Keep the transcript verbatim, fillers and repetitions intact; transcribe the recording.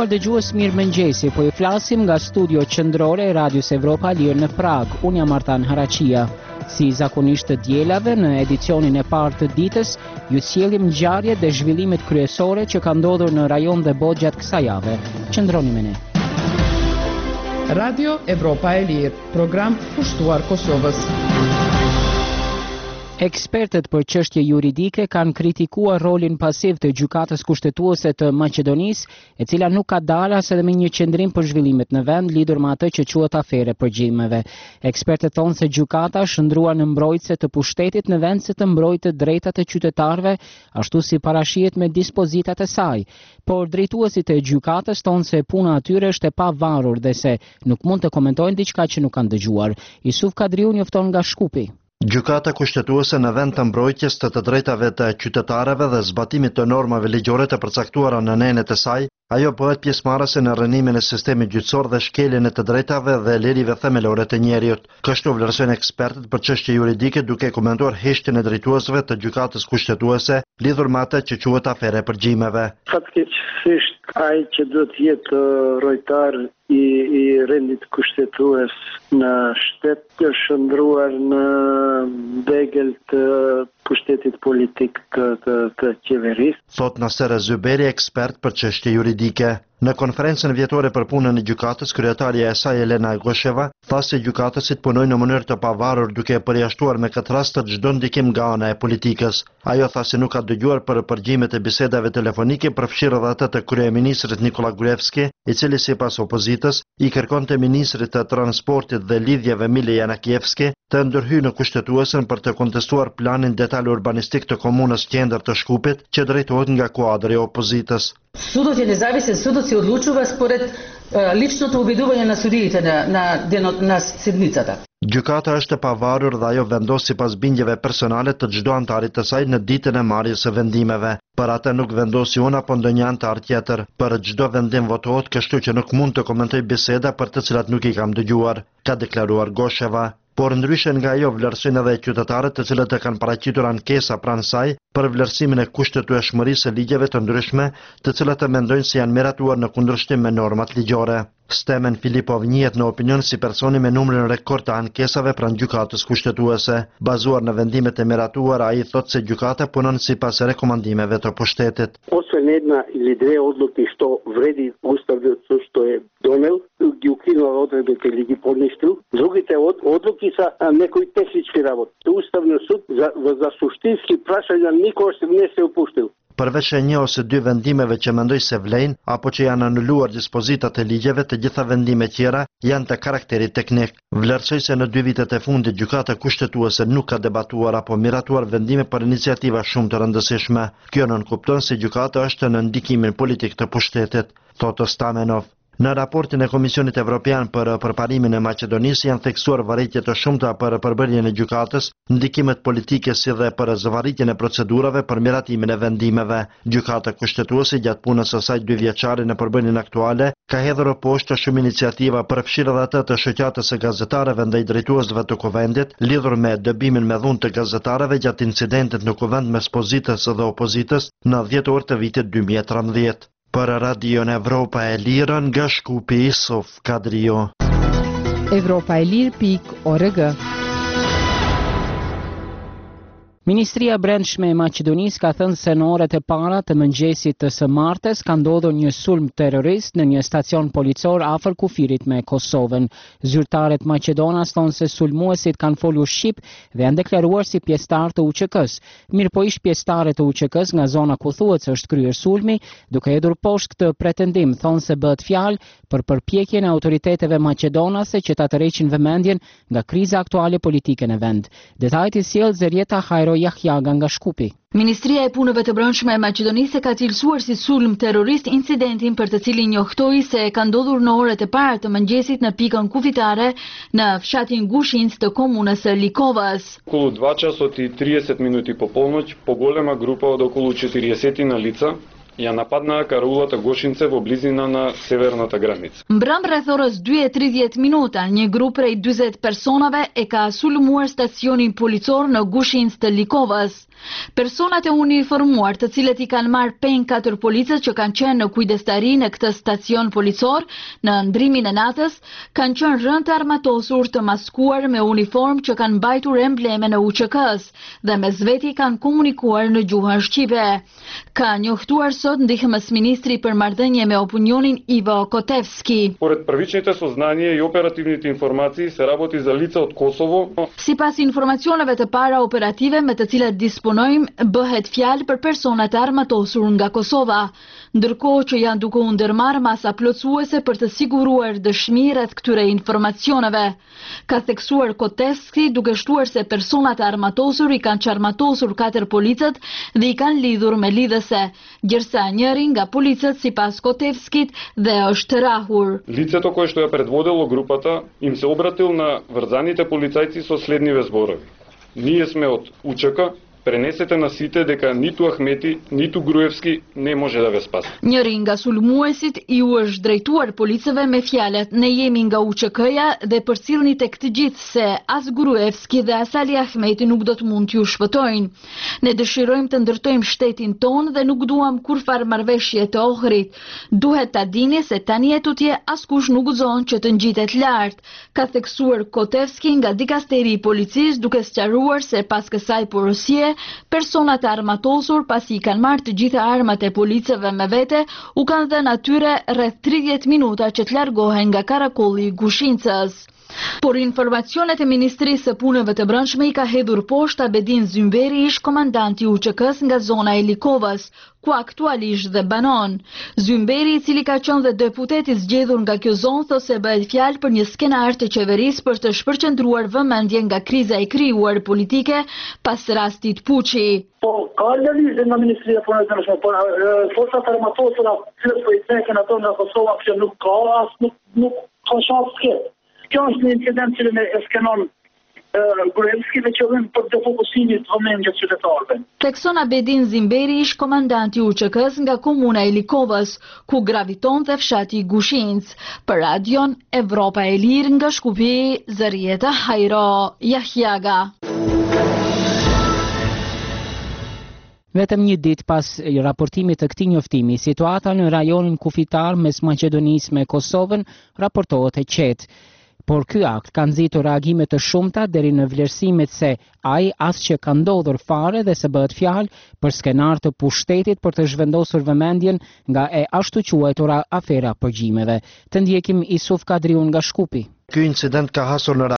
nderuar dëgjues, mirëmëngjesi. Po i flasim nga studio qendrore e Radios Evropa e Lirë në Prag. Unë jam Artan Haraqia. Si zakonisht të dielave, në edicionin e parë të ditës, ju sjellim ngjarjet dhe zhvillimet kryesore që kanë ndodhur në rajon dhe botë gjatë kësaj jave. Qëndroni me ne. Radio Evropa e Lirë, program pushtuar Kosovës. Ekspertët për çështje juridike kanë kritikuar rolin pasiv të gjykatës kushtetuese të Maqedonisë, e cila nuk ka dalë as edhe me një qendrim për zhvillimet në vend lidhur me atë që quhet afere përgjimeve. Ekspertët thonë se gjykata është ndruar në mbrojtëse të pushtetit në vend se të mbrojtë drejtat e qytetarëve, ashtu si parashihet me dispozitat e saj. Por drejtuesit e gjykatës thonë se puna atyre është e pavarur dhe se nuk mund të komentojnë diçka që nuk kanë dëgjuar. Yusuf Kadriu njofton nga Shkupi. Gjykata kushtetuese në vend të mbrojtjes të të drejtave të qytetarëve dhe zbatimit të normave ligjore të përcaktuara në nenet e saj, ajo bëhet pjesëmarrëse në rënimin e sistemit gjyqësor dhe shkeljen e të drejtave dhe lirive themelore të njerëzit. Kështu vlerësojnë ekspertët për çështje juridike duke komentuar heqjen e drejtuesve të gjykatës kushtetuese lidhur me atë që quhet afere përgjimeve. Fatkeqësisht ai që do të jetë rojtar i, i rendit kushtetues në shtet të shndruar në degel të pushtetit politik të, të, të qeverisë. Thot Nasser Zyberi, ekspert për çështje juridike. Në konferencën vjetore për punën e gjykatës, kryetaria e saj Elena Gosheva tha se gjykatësit punojnë në mënyrë të pavarur duke përjashtuar me këtë rast të çdo ndikim nga ana e politikës. Ajo tha se nuk ka dëgjuar për përgjimet e bisedave telefonike, përfshirë edhe atë të kryeministrit Nikola Gruevski, i cili sipas opozitës i kërkonte ministrit të transportit dhe lidhjeve Mile Janakievski të ndërhyjë në kushtetuesen për të kontestuar planin detaj urbanistik të komunës qendër të Shkupit që drejtohet nga kuadri i opozitës. Судът е независен, судът се отлучува според е, личното убедување на судиите на, на, на седмицата. Gjykata është e pavarur dhe ajo vendos sipas bindjeve personale të çdo antarit të saj në ditën e marrjes së vendimeve. Për atë nuk vendosi unë apo ndonjë antar tjetër. Për çdo vendim votohet, kështu që nuk mund të komentoj biseda për të cilat nuk i kam dëgjuar, ka deklaruar Gosheva. Por ndryshe nga ajo vlerësojnë edhe qytetarët të cilët e kanë paraqitur ankesa pranë saj për vlerësimin e kushtetueshmërisë së ligjeve të ndryshme, të cilat e mendojnë se janë miratuar në kundërshtim me normat ligjore. Stemen Filipov njihet në opinion si personi me numrin rekord të ankesave pranë gjykatës kushtetuese. Bazuar në vendimet e miratuara, ai thotë se gjykata punon sipas rekomandimeve të pushtetit. Освен една или две одлуки што вреди уставниот суд што е донел, ги укинува одредбите или ги поништил. Другите одлуки са некои технички работи. Уставниот суд за, за суштински прашања никогаш не се опуштил. Përveç e një ose dy vendimeve që mendoj se vlejnë, apo që janë anuluar dispozitat e ligjeve, të gjitha vendime tjera janë të karakterit teknik. Vlerësoj se në dy vitet e fundit gjykata kushtetuese nuk ka debatuar apo miratuar vendime për iniciativa shumë të rëndësishme. Kjo nënkupton se gjykata është në ndikimin politik të pushtetit, thotë Stamenov. Në raportin e Komisionit Evropian për përparimin e Maqedonisë janë theksuar varëitje të shumta për përbërjen e gjykatës, ndikimet politike si dhe për zëvarritjen e procedurave për miratimin e vendimeve. Gjykata kushtetuese gjatë punës së saj dy vjeçare në përbërjen aktuale ka hedhur poshtë shumë iniciativa, përfshirë edhe atë të shoqatës së gazetarëve ndaj drejtuesve të kuvendit, lidhur me dëbimin me dhunë të gazetarëve gjatë incidentit në kuvend mes pozitës dhe opozitës në dhjetor të vitit dy mijë e tridhjetë. Për Radion Evropa e Lirë nga Shkupi, Yusuf Kadriu. Evropa e Lirë pikë org. Ministria e Brendshme e Maqedonisë ka thënë se në orët e para të mëngjesit të së martes ka ndodhur një sulm terrorist në një stacion policor afër kufirit me Kosovën. Zyrtarët maqedonas thonë se sulmuesit kanë folur shqip dhe janë deklaruar si pjesëtar të U Q K-s. Mirë po ish pjesëtarë të U Q K-s nga zona ku thuhet se është kryer sulmi, duke hedhur poshtë këtë pretendim, thonë se bëhet fjalë për përpjekjen e autoriteteve maqedonase që ta tërheqin vëmendjen nga kriza aktuale politike në vend. Detajt i sjell Zerieta Hajro Jahjaga nga Shkupi. Ministria e Punëve të Brendshme e Maqedonisë ka cilësuar si sulm terrorist incidentin për të cilin njohtoi se ka ndodhur në orët e parë të mëngjesit në pikën kufitare në fshatin Gushinc të komunës së Likovas. Околу два часа и тридесет минути по полноć, по голема група од околу четириесет на лица ја нападнаа караулата Гошинце во близина на северната граница. Mbrëm rreth orës dy e tridhjetë minuta, një grup prej dyzet personave e ka sulmuar stacionin policor në Gushinc të Likovës. Personat e uniformuar, të cilët i kanë marrë peng katër policët që kanë qenë në kujdestari në këtë stacion policor në ndrimin e natës, kanë qenë rënë të armatosur të maskuar me uniform që kanë mbajtur embleme në U Q K-s dhe me zveti kanë komunikuar në gjuhën shqipe. Ka njoftuar sot ndihmës ministri për marrëdhënie me opinionin Ivo Kotevski. Поред првичните сознанија и оперативните информации се работи за лица од Косово. Sipas informacioneve të para operative me të cilat disponojmë, bëhet fjalë për persona të armatosur nga Kosova, ndërkohë që janë duke u ndërmarrë masa plotësuese për të siguruar dëshmi rreth këtyre informacioneve. Ka theksuar Kotevski duke shtuar se personat e armatosur i kanë çarmatosur katër policët dhe i kanë lidhur me lidhëse, gjërsa njëri nga policët sipas Kotevskit dhe është rahur. Лицето кое што ја предводело групата им се обратил на врзаните полицајци со следниве зборови. Ние сме од У Q K, пренесете на сите дека ниту Ахмети, nitу Gruevski ne može da ve spas. Njëri nga sulmuesit i u është drejtuar policëve me fjalët: ne jemi nga U Q K-ja dhe përcjellni tek të gjithë se as Gruevski dhe as Ali Ahmeti nuk do të mund t'ju shpëtojnë. Ne dëshirojmë të ndërtojmë shtetin ton dhe nuk duam kurfar marrëveshje të Ohrit. Duhet ta dini se tani e tutje askush nuk guxon që të ngjitet lart, ka theksuar Kotevski nga dikasteri i policisë, duke sqaruar se pas kësaj porosie personat e armatosur, pasi i kanë marrë të gjitha armat e policëve me vete, u kanë dhënë atyre rreth tridhjetë minuta që të largohen nga karakolli i Gushincës. Por informacionet e Ministrisë së Punëve të Brendshme i ka hedhur poshtë Abedin Zymberi, ish komandanti U Q K-s nga zona e Likovës, ku aktualisht dhe banon. Zymberi, i cili ka qenë dhe deputet i zgjedhur nga kjo zonë, thosë se bëhet fjalë për një skenar të qeverisë për të shpërqendruar vëmendje nga kriza e krijuar politike pas rastit Puçi. Po, ka lëvizje nga Ministria e Punëve të Brendshme, por forcat armatosura që po i theken ato nga Kosova që nuk ka as nuk nuk ka shans të Kjo është një incident që ne e skenon Gruevski dhe qëllim për defokusimit të vëmendjes qytetarëve. Thekson Abedin Zymberi, ish komandanti U Q K-s nga komuna e Likovës, ku gravitonte fshati Gushinc. Për radion Evropa e Lirë nga Shkupi, Zërieta Hajro Jahjaga. Vetëm një ditë pas raportimit të këtij njoftimi, situata në rajonin kufitar mes Maqedonisë me Kosovën raportohet e qetë. Por ky akt ka nxitur reagime të shumta deri në vlerësimet se ai asgjë ka ndodhur fare dhe se bëhet fjalë për skenar të pushtetit për të zhvendosur vëmendjen nga e ashtu quajtura afera përgjimeve. Të ndjekim Isuf Kadriun nga Shkupi. Ky incident ka hasur në